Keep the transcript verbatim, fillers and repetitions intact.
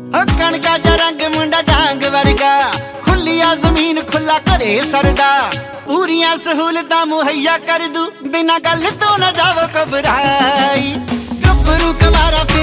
कणका च रंग मुंडा डांग वर्गा, खुलिया जमीन खुला घरे सरदा, पूरियां सहूलतां मुहैया कर दू, बिना गल तो न जावो घबराई। गभरू कवारा